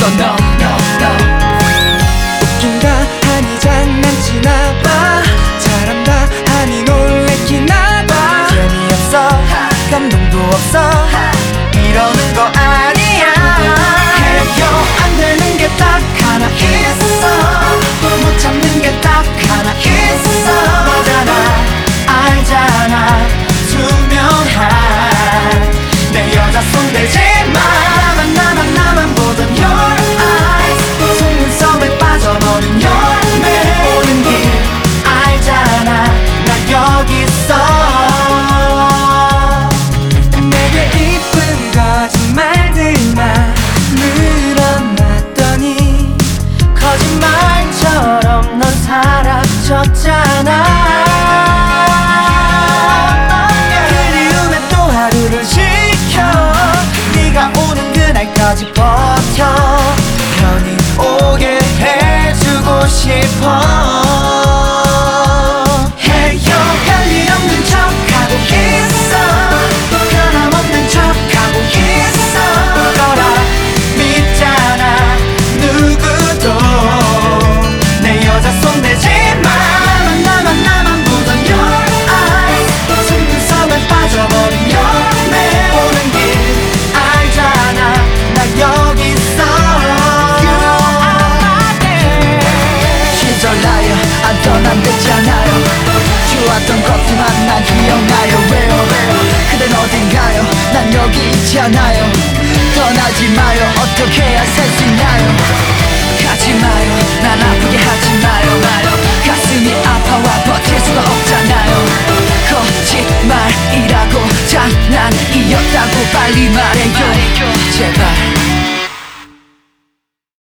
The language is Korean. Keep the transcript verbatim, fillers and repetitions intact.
no no no. 웃긴다 하니 장난치나봐, 잘한다 하니 놀래키나봐. 재미없어 감동도 없어 이러는 거 아니야. 해요 안 되는 게 딱 하나 있어, 못 참는 게 딱 하나 있어. 너잖아 알잖아 투명한 내 여자 손대지 마. 나만 나만 나만 보던 your eyes, 속눈썹에 빠져버린 your man. 오는 길 알잖아 나 여기 있어. 내게 이쁜 거짓말들만 늘어났더니 거짓말처럼 넌 사라졌잖아. 그리움에 또 하루를 지켜 네가 오는 그날까지 버텨. 편히 오게 해주고 싶어. 해요 별일 없는 척하고 있어, 변함없는 척하고 있어. 너라 믿잖아 누구도 내 여자 손대지 마. 나만 나만 나만 보던 your eyes, 속눈썹에 빠져버린 your man. 오는 길 알잖아 나 여기 있어. You are my girl. 시절나요 안 떠난댔잖아요. 좋았던 것들만 난 기억나요. 왜요 그댄 어딘가요 난 여기 있잖아요. 떠나지 마요 어떻게 해야 살 수 있나요. 가지 마요 난 아프게 하지 마요 마요. 가슴이 아파와 버틸 수가 없잖아요. 거짓말이라고 장난이었다고 빨리 말해요 제발.